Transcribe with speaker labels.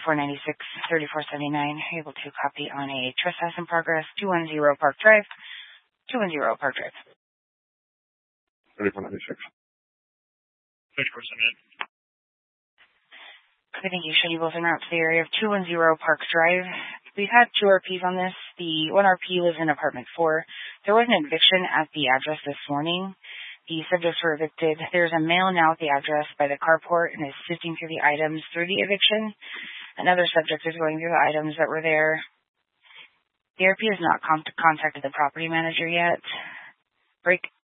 Speaker 1: 496-3479, able to copy on a trespass in progress, 210 Park Drive, 210 Park Drive.
Speaker 2: 3496.
Speaker 3: 3479.
Speaker 1: I think you should be both en route to the area of 210 Park Drive. We've had 2 RPs on this. The 1 RP lives in apartment 4. There was an eviction at the address this morning. The subjects were evicted. There's a male now at the address by the carport and is sifting through the items through the eviction. Another subject is going through the items that were there. The RP has not contacted the property manager yet. Break